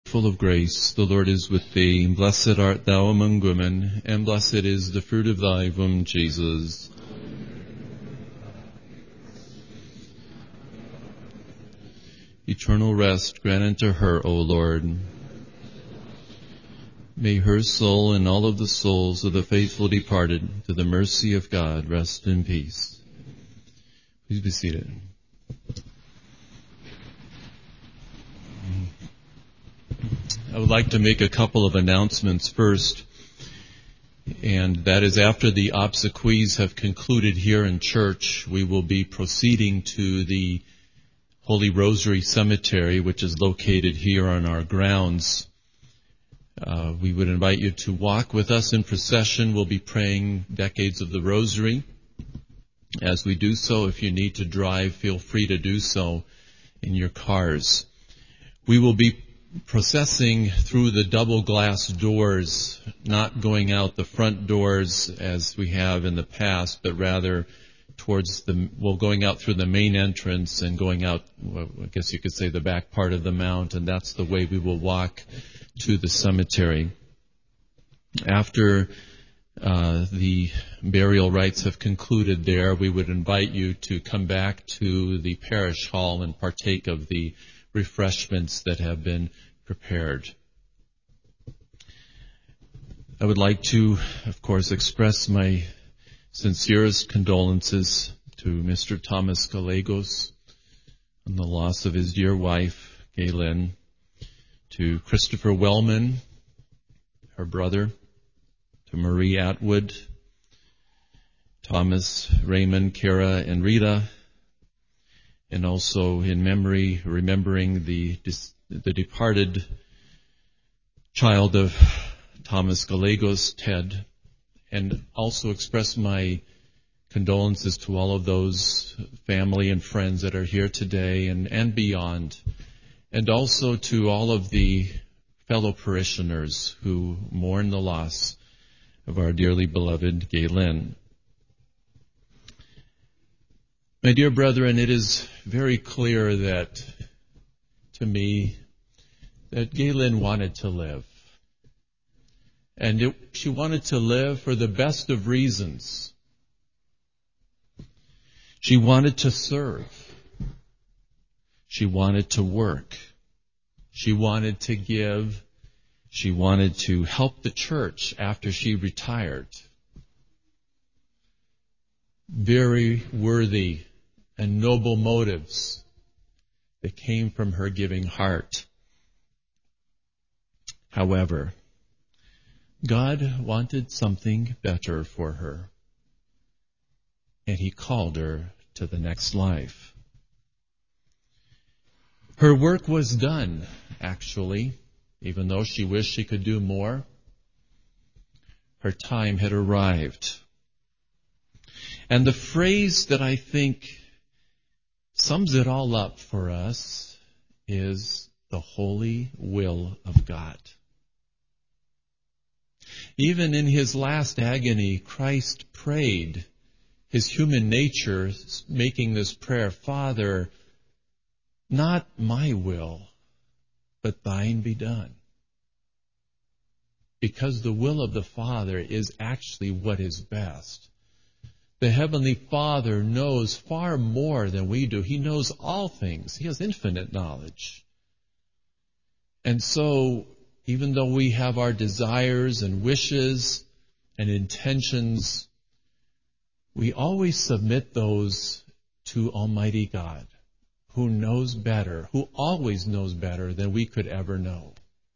Full of grace, the Lord is with thee. Blessed art thou among women, and blessed is the fruit of thy womb, Jesus. Eternal rest grant unto her, O Lord. May her soul and all of the souls of the faithful departed to the mercy of God rest in peace. Please be seated. I would like to make a couple of announcements first, and that is after the obsequies have concluded here in church, we will be proceeding to the Holy Rosary Cemetery, which is located here on our grounds. We would invite you to walk with us in procession. We'll be praying decades of the Rosary. As we do so, if you need to drive, feel free to do so in your cars. We will be processing through the double glass doors, not going out the front doors as we have in the past, but rather going out through the main entrance and going out, I guess you could say, the back part of the mount, and that's the way we will walk to the cemetery. After the burial rites have concluded there, we would invite you to come back to the parish hall and partake of the refreshments that have been prepared. I would like to, of course, express my sincerest condolences to Mr. Thomas Gallegos on the loss of his dear wife, Galen, to Christopher Wellman, her brother, to Marie Atwood, Thomas, Raymond, Kara, and Rita, and also in memory, remembering the departed child of Thomas Gallegos, Ted, and also express my condolences to all of those family and friends that are here today and beyond, and also to all of the fellow parishioners who mourn the loss of our dearly beloved Galen. My dear brethren, it is very clear that, to me, that Galen wanted to live. And she wanted to live for the best of reasons. She wanted to serve. She wanted to work. She wanted to give. She wanted to help the church after she retired. Very worthy and noble motives that came from her giving heart. However, God wanted something better for her, and He called her to the next life. Her work was done, actually, even though she wished she could do more. Her time had arrived. And the phrase that I think sums it all up for us is the holy will of God. Even in His last agony, Christ prayed, His human nature making this prayer, Father, not my will, but thine be done. Because the will of the Father is actually what is best. The Heavenly Father knows far more than we do. He knows all things. He has infinite knowledge. And so, even though we have our desires and wishes and intentions, we always submit those to Almighty God, who knows better, who always knows better than we could ever know.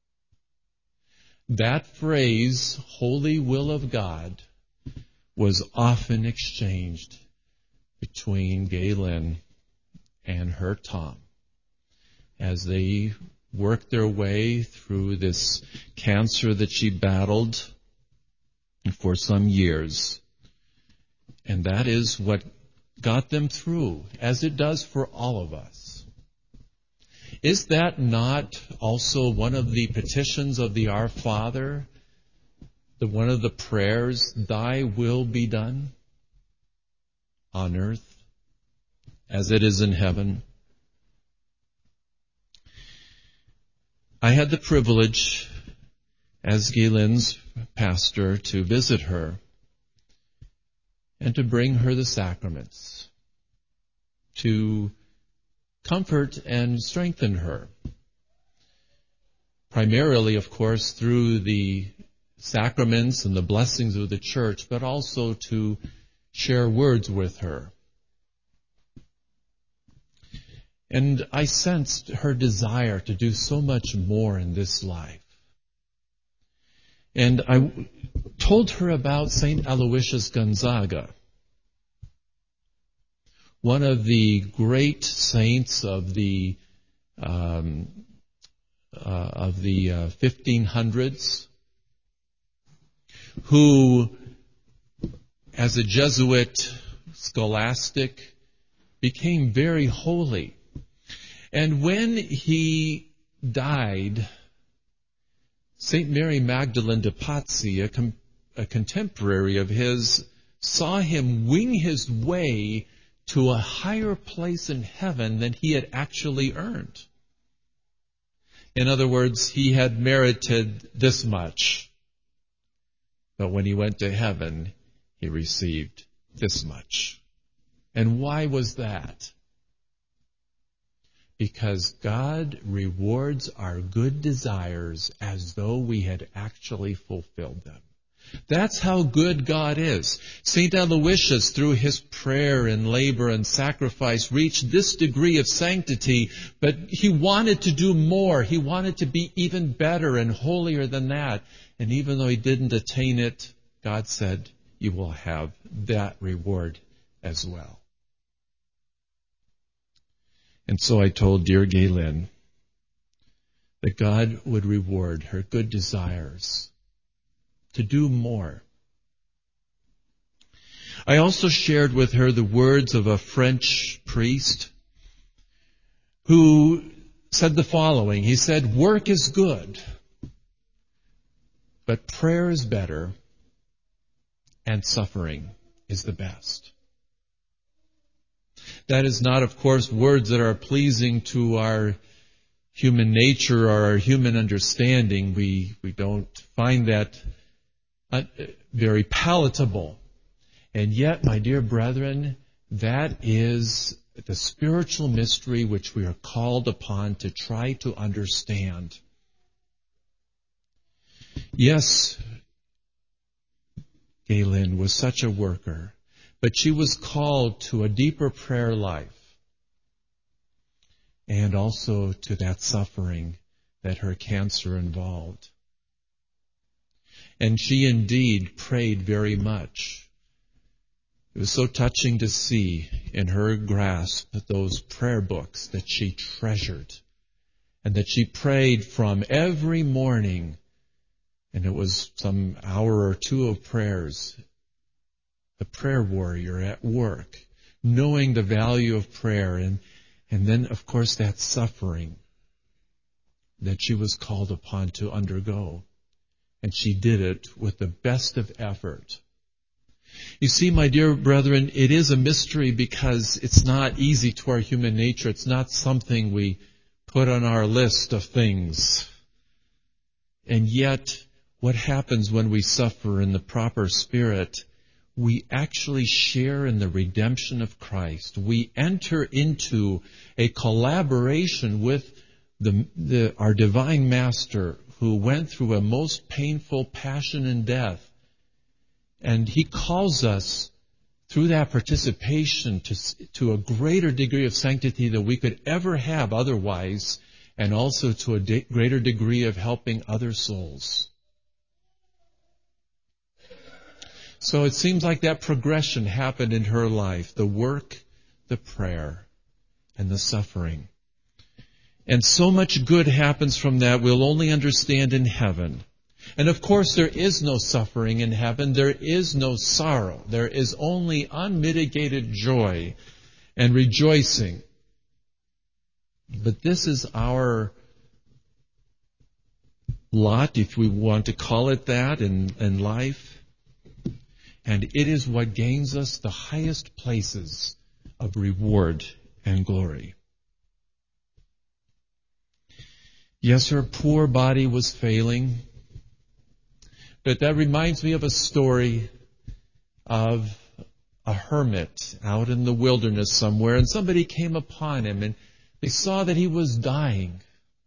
That phrase, holy will of God, was often exchanged between Galen and her Tom as they worked their way through this cancer that she battled for some years. And that is what got them through, as it does for all of us. Is that not also one of the petitions of the Our Father? One of the prayers, Thy will be done on earth as it is in heaven. I had the privilege, as Gaylen's pastor, to visit her and to bring her the sacraments, to comfort and strengthen her. Primarily, of course, through the sacraments and the blessings of the church, but also to share words with her. And I sensed her desire to do so much more in this life. And I told her about St. Aloysius Gonzaga, one of the great saints of the 1500s, who, as a Jesuit scholastic, became very holy. And when he died, St. Mary Magdalene de Pazzi, a contemporary of his, saw him wing his way to a higher place in heaven than he had actually earned. In other words, he had merited this much, but when he went to heaven, he received this much. And why was that? Because God rewards our good desires as though we had actually fulfilled them. That's how good God is. St. Aloysius, through his prayer and labor and sacrifice, reached this degree of sanctity, but he wanted to do more. He wanted to be even better and holier than that. And even though he didn't attain it, God said, you will have that reward as well. And so I told dear Gaylen that God would reward her good desires to do more. I also shared with her the words of a French priest who said the following. He said, work is good, but prayer is better, and suffering is the best. That is not, of course, words that are pleasing to our human nature or our human understanding. We don't find that very palatable. And yet, my dear brethren, that is the spiritual mystery which we are called upon to try to understand. Yes, Gaylen was such a worker, but she was called to a deeper prayer life and also to that suffering that her cancer involved. And she indeed prayed very much. It was so touching to see in her grasp those prayer books that she treasured and that she prayed from every morning. And it was some hour or two of prayers. The prayer warrior at work, knowing the value of prayer, and then, of course, that suffering that she was called upon to undergo. And she did it with the best of effort. You see, my dear brethren, it is a mystery because it's not easy to our human nature. It's not something we put on our list of things. And yet, what happens when we suffer in the proper spirit? We actually share in the redemption of Christ. We enter into a collaboration with our divine Master, who went through a most painful passion and death. And He calls us through that participation to a greater degree of sanctity than we could ever have otherwise, and also to a greater degree of helping other souls. So it seems like that progression happened in her life, the work, the prayer, and the suffering. And so much good happens from that we'll only understand in heaven. And of course there is no suffering in heaven. There is no sorrow. There is only unmitigated joy and rejoicing. But this is our lot, if we want to call it that, in life. And it is what gains us the highest places of reward and glory. Yes, her poor body was failing. But that reminds me of a story of a hermit out in the wilderness somewhere, and somebody came upon him, and they saw that he was dying.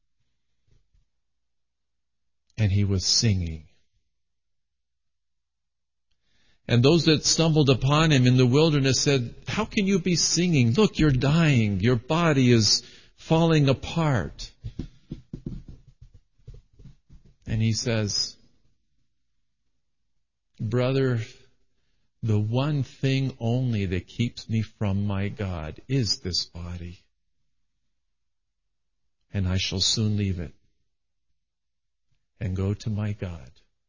And he was singing. And those that stumbled upon him in the wilderness said, "How can you be singing? Look, you're dying. Your body is falling apart." And he says, "Brother, the one thing only that keeps me from my God is this body. And I shall soon leave it and go to my God."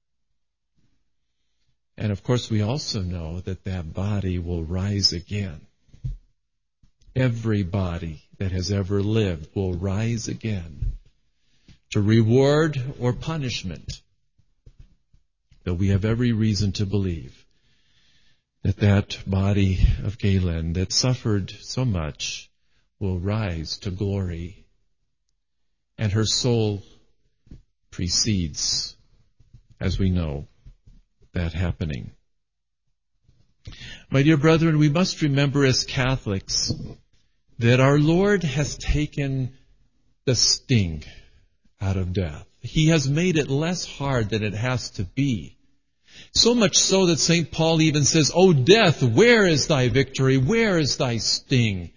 And of course, we also know that that body will rise again. Every body that has ever lived will rise again to reward or punishment. Though we have every reason to believe that that body of Galen that suffered so much will rise to glory. And her soul precedes, as we know, that happening. My dear brethren, we must remember as Catholics that our Lord has taken the sting out of death. He has made it less hard than it has to be. So much so that St. Paul even says, "O death, where is thy victory? Where is thy sting?"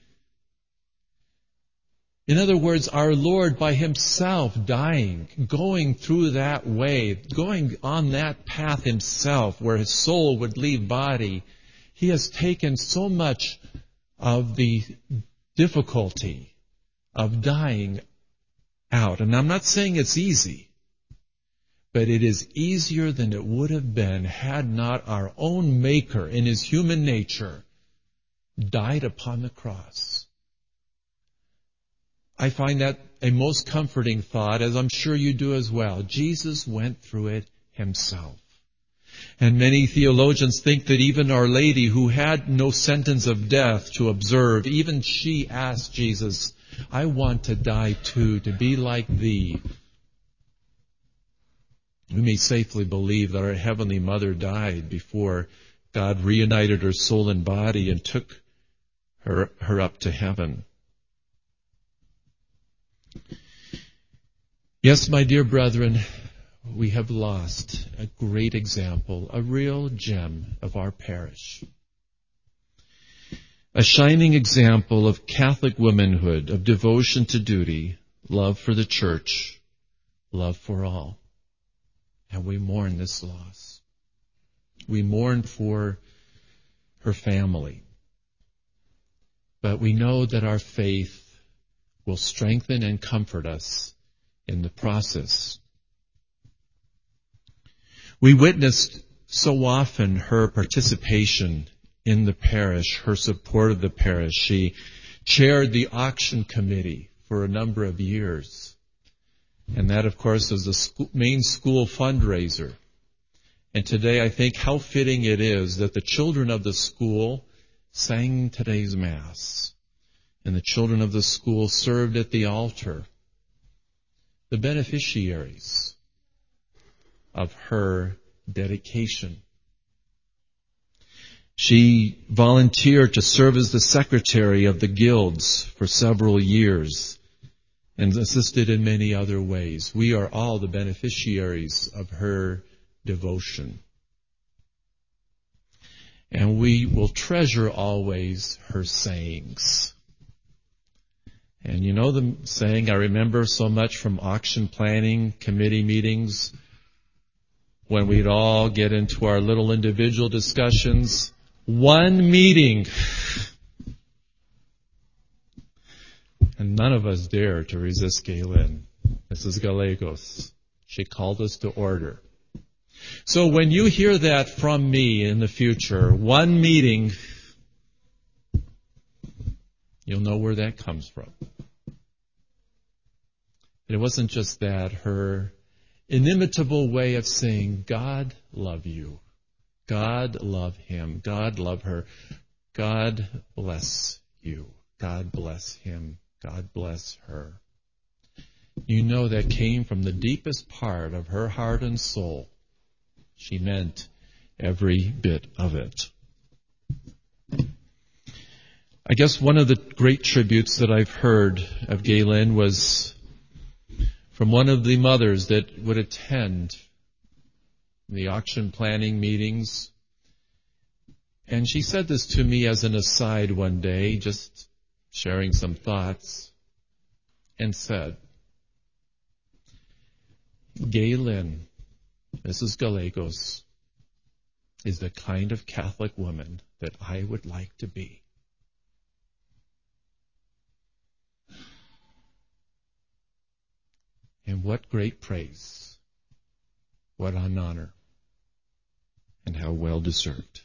In other words, our Lord by Himself dying, going through that way, going on that path Himself where His soul would leave body, He has taken so much of the difficulty of dying out. And I'm not saying it's easy, but it is easier than it would have been had not our own Maker in His human nature died upon the cross. I find that a most comforting thought, as I'm sure you do as well. Jesus went through it Himself. And many theologians think that even Our Lady, who had no sentence of death to observe, even she asked Jesus, "I want to die too, to be like Thee." We may safely believe that our Heavenly Mother died before God reunited her soul and body and took her up to heaven. Yes, my dear brethren, we have lost a great example, a real gem of our parish. A shining example of Catholic womanhood, of devotion to duty, love for the Church, love for all. And we mourn this loss. We mourn for her family. But we know that our faith will strengthen and comfort us in the process. We witnessed so often her participation in the parish, her support of the parish. She chaired the auction committee for a number of years. And that, of course, is the main school fundraiser. And today I think how fitting it is that the children of the school sang today's Mass. And the children of the school served at the altar. The beneficiaries of her dedication. She volunteered to serve as the secretary of the guilds for several years and assisted in many other ways. We are all the beneficiaries of her devotion. And we will treasure always her sayings. And you know the saying I remember so much from auction planning committee meetings when we'd all get into our little individual discussions. One meeting. And none of us dare to resist Galen, Mrs. Gallegos. She called us to order. So when you hear that from me in the future, one meeting, you'll know where that comes from. And it wasn't just that, her inimitable way of saying, God love you. God love him. God love her. God bless you. God bless him. God bless her. you know that came from the deepest part of her heart and soul. She meant every bit of it. I guess one of the great tributes that I've heard of Galen was from one of the mothers that would attend the auction planning meetings. And she said this to me as an aside one day, just sharing some thoughts, and said, Galen, Mrs. Gallegos, is the kind of Catholic woman that I would like to be. And what great praise, what an honor, and how well deserved.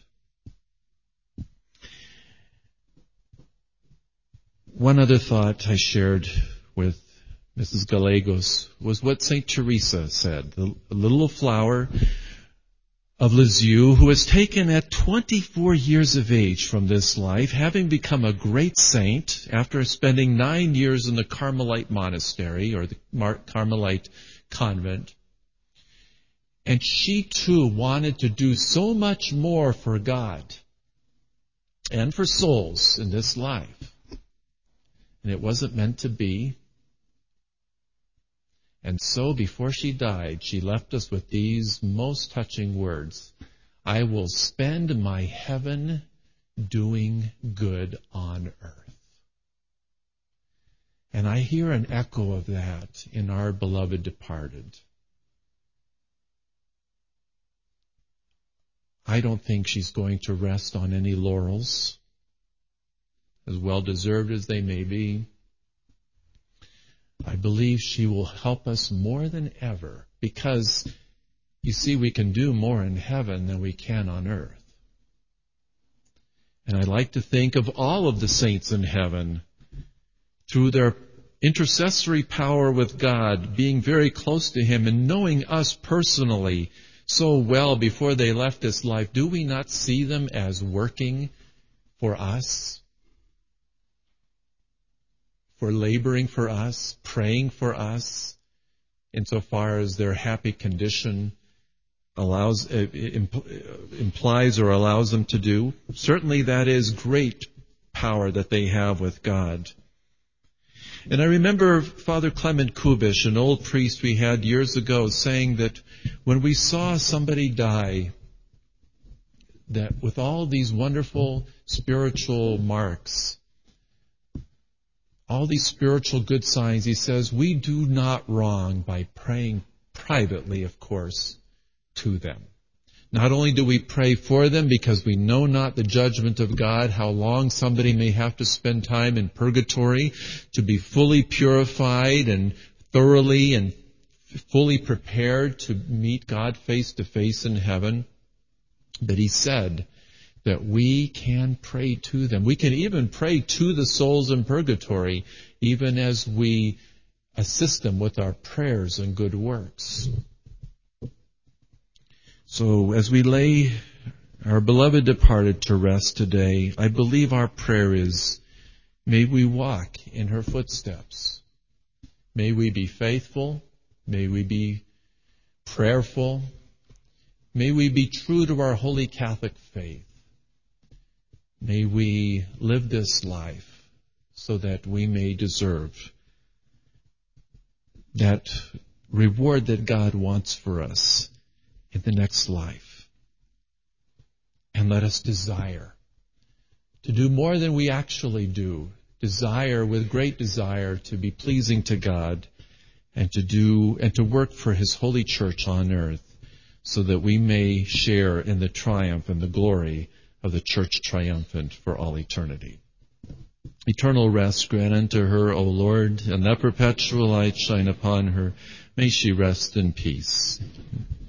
One other thought I shared with Mrs. Gallegos was what St. Teresa said, the little flower of Lisieux, who was taken at 24 years of age from this life, having become a great saint after spending 9 years in the Carmelite monastery or the Carmelite convent. And she too wanted to do so much more for God and for souls in this life. And it wasn't meant to be. And so before she died, she left us with these most touching words. I will spend my heaven doing good on earth. And I hear an echo of that in our beloved departed. I don't think she's going to rest on any laurels, as well deserved as they may be. I believe she will help us more than ever because, you see, we can do more in heaven than we can on earth. And I like to think of all of the saints in heaven through their intercessory power with God, being very close to Him and knowing us personally so well before they left this life. Do we not see them as working for us? For laboring for us, praying for us, insofar as their happy condition implies or allows them to do. Certainly that is great power that they have with God. And I remember Father Clement Kubish, an old priest we had years ago, saying that when we saw somebody die, that with all these wonderful spiritual marks, all these spiritual good signs, he says, we do not wrong by praying privately, of course, to them. Not only do we pray for them because we know not the judgment of God, how long somebody may have to spend time in purgatory to be fully purified and thoroughly and fully prepared to meet God face to face in heaven, but he said that we can pray to them. We can even pray to the souls in purgatory, even as we assist them with our prayers and good works. So as we lay our beloved departed to rest today, I believe our prayer is, may we walk in her footsteps. May we be faithful. May we be prayerful. May we be true to our holy Catholic faith. May we live this life so that we may deserve that reward that God wants for us in the next life. And let us desire to do more than we actually do. Desire, with great desire, to be pleasing to God and to work for His holy church on earth so that we may share in the triumph and the glory of the church triumphant for all eternity. Eternal rest grant unto her, O Lord, and that perpetual light shine upon her. May she rest in peace.